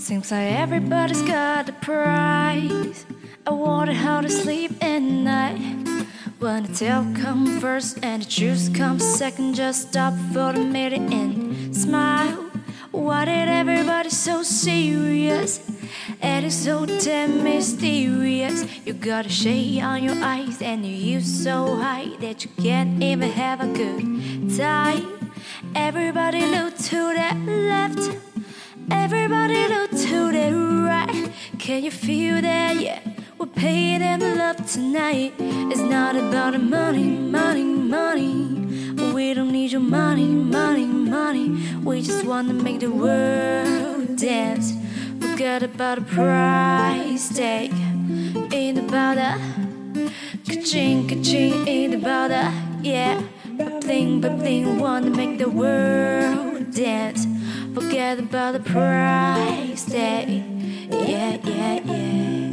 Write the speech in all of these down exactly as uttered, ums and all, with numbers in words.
Seems like everybody's got a price. I wonder how to sleep at night. When the tail comes first and the juice comes second, just stop for a minute and smile. Why did everybody so serious? And it's so damn mysterious. You got a shade on your eyes and you so high that you can't even have a good time. Everybody look to the left, everybody look to the right. Can you feel that? Yeah, we're paying them love tonight. It's not about the money, money, money. We don't need your money, money, money. We just wanna make the world dance. Forget about the price tag. Ain't about that. Ka-ching, ka-ching, ain't about that. Yeah, ba-bling, ba-bling. Wanna make the world dance. Forget about the price tag. Yeah, yeah, yeah.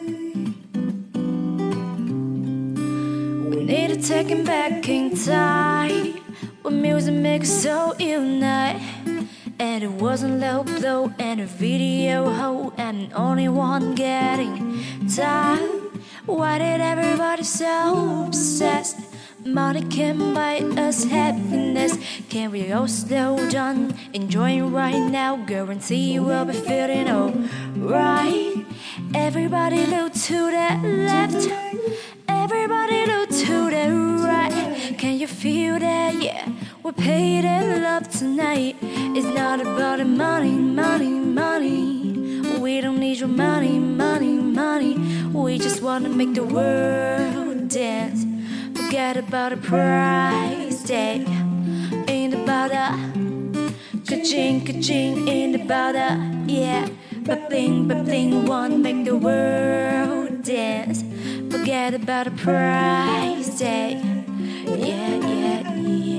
We need to take it back in time, when music makes us so unite. And it wasn't low blow and a video hoe, and only one getting tired. Why did everybody so obsessed? Money can buy us happiness. Can we all slow down, enjoying right now? Guarantee you will be feeling alright. Everybody look to the left, everybody look to the right. Can you feel that? Yeah, we're paid in love tonight. It's not about the money, money, money. We don't need your money, money, money. We just wanna make the world dance. Forget about the price tag. Ain't about that. Ka-ching, ka-ching, ain't about that. Yeah, ba-bling, ba-bling. Wanna make the world dance. Forget about the price tag. Yeah, yeah, yeah.